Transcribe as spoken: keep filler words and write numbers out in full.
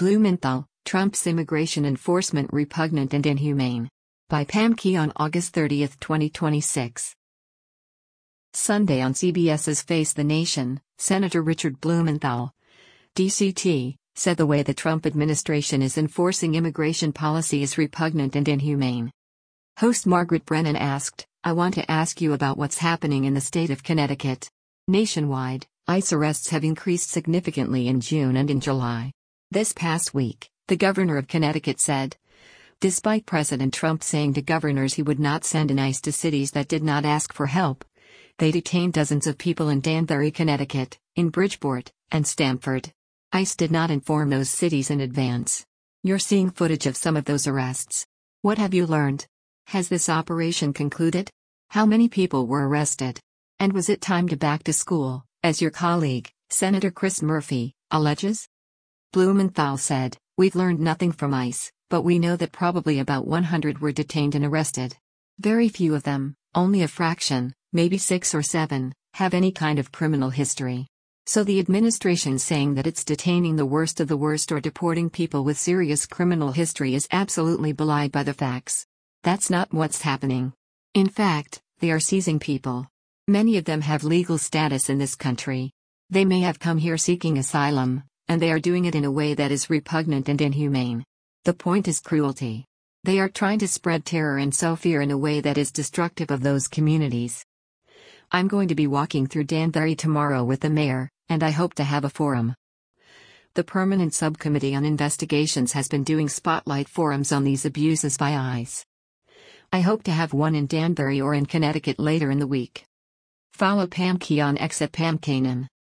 Blumenthal, Trump's immigration enforcement repugnant and inhumane. By Pam Key on August thirtieth, twenty twenty-six. Sunday on CBS's Face the Nation, Senator Richard Blumenthal, D C T, said the way the Trump administration is enforcing immigration policy is repugnant and inhumane. Host Margaret Brennan asked, "I want to ask you about what's happening in the state of Connecticut. Nationwide, ICE arrests have increased significantly in June and in July. This past week, the governor of Connecticut said, despite President Trump saying to governors he would not send an ICE to cities that did not ask for help, they detained dozens of people in Danbury, Connecticut, in Bridgeport, and Stamford. ICE did not inform those cities in advance. You're seeing footage of some of those arrests. What have you learned? Has this operation concluded? How many people were arrested? And was it time to back to school, as your colleague, Senator Chris Murphy, alleges?" Blumenthal said, "We've learned nothing from ICE, but we know that probably about one hundred were detained and arrested. Very few of them, only a fraction, maybe six or seven, have any kind of criminal history. So the administration saying that it's detaining the worst of the worst or deporting people with serious criminal history is absolutely belied by the facts. That's not what's happening. In fact, they are seizing people. Many of them have legal status in this country. They may have come here seeking asylum, and they are doing it in a way that is repugnant and inhumane. The point is cruelty. They are trying to spread terror and sow fear in a way that is destructive of those communities. I'm going to be walking through Danbury tomorrow with the mayor, and I hope to have a forum. The Permanent Subcommittee on Investigations has been doing spotlight forums on these abuses by ICE. I hope to have one in Danbury or in Connecticut later in the week." Follow Pam Key on X at Pam Kanan.